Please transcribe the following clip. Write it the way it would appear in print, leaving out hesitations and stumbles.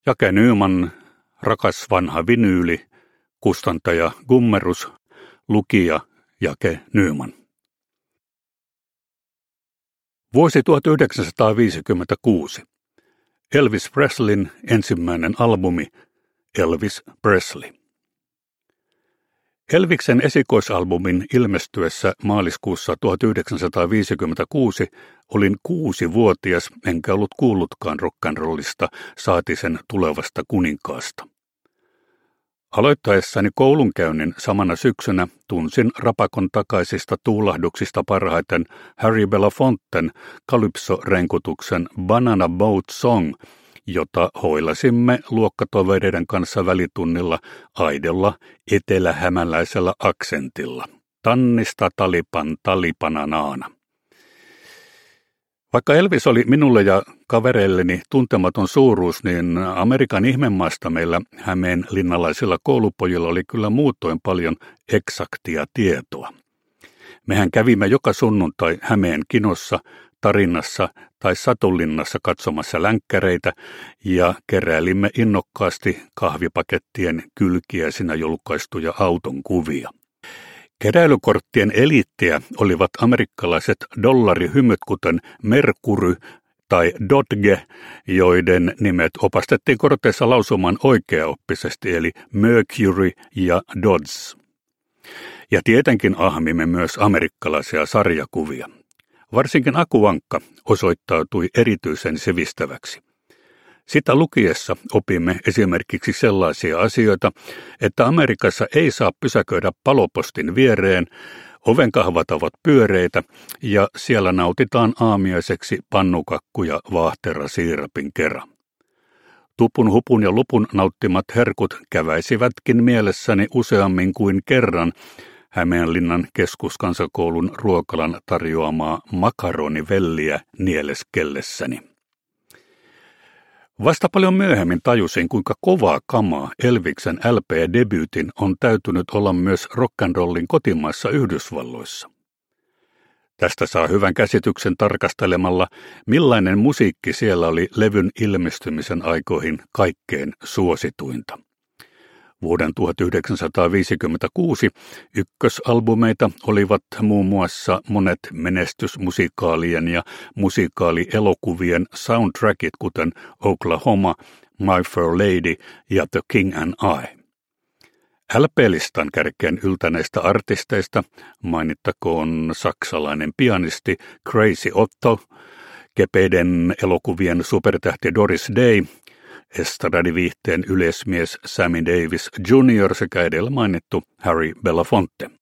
Jake Nyman, rakas vanha vinyyli, kustantaja Gummerus, lukija Jake Nyman. Vuosi 1956. Elvis Presleyn ensimmäinen albumi Elvis Presley. Elviksen esikoisalbumin ilmestyessä maaliskuussa 1956 olin 6-vuotias enkä ollut kuullutkaan rock'n'rollista saati sen tulevasta kuninkaasta. Aloittaessani koulunkäynnin samana syksynä tunsin rapakon takaisista tuulahduksista parhaiten Harry Belafonten kalypso-renkutuksen Banana Boat Song, jota hoilasimme luokkatovereiden kanssa välitunnilla aidolla etelähämäläisellä aksentilla. Tannista talipan talipananaana. Vaikka Elvis oli minulle ja kavereilleni tuntematon suuruus, niin Amerikan ihmemaasta meillä hämeenlinnalaisilla koulupojilla oli kyllä muutoin paljon eksaktia tietoa. Mehän kävimme joka sunnuntai Hämeen kinossa, Tarinassa tai Satulinnassa katsomassa länkkäreitä ja keräilimme innokkaasti kahvipakettien kylkiäisinä julkaistuja auton kuvia. Keräilykorttien eliittiä olivat amerikkalaiset dollarihymyt kuten Mercury tai Dodge, joiden nimet opastettiin korteissa lausumaan oikeaoppisesti eli Mercury ja Dodge. Ja tietenkin ahmimme myös amerikkalaisia sarjakuvia. Varsinkin Aku Ankka osoittautui erityisen sivistäväksi. Sitä lukiessa opimme esimerkiksi sellaisia asioita, että Amerikassa ei saa pysäköidä palopostin viereen, ovenkahvat ovat pyöreitä ja siellä nautitaan aamiaiseksi pannukakkuja vaahterasiirapin kera. Tupun, hupun ja lupun nauttimat herkut käväisivätkin mielessäni useammin kuin kerran Hämeenlinnan keskuskansakoulun ruokalan tarjoamaa makaronivelliä nieleskellessäni. Vasta paljon myöhemmin tajusin, kuinka kovaa kamaa Elviksen LP-debyytin on täytynyt olla myös rock'n'rollin kotimaassa Yhdysvalloissa. Tästä saa hyvän käsityksen tarkastelemalla, millainen musiikki siellä oli levyn ilmestymisen aikoihin kaikkein suosituinta. Vuoden 1956 ykkösalbumeita olivat muun muassa monet menestysmusikaalien ja musikaalielokuvien soundtrackit, kuten Oklahoma, My Fair Lady ja The King and I. LP-listan kärkeen yltäneistä artisteista mainittakoon saksalainen pianisti Crazy Otto, kepeiden elokuvien supertähti Doris Day, estradiviihteen yleismies Sammy Davis Jr. sekä edellä mainittu Harry Belafonte.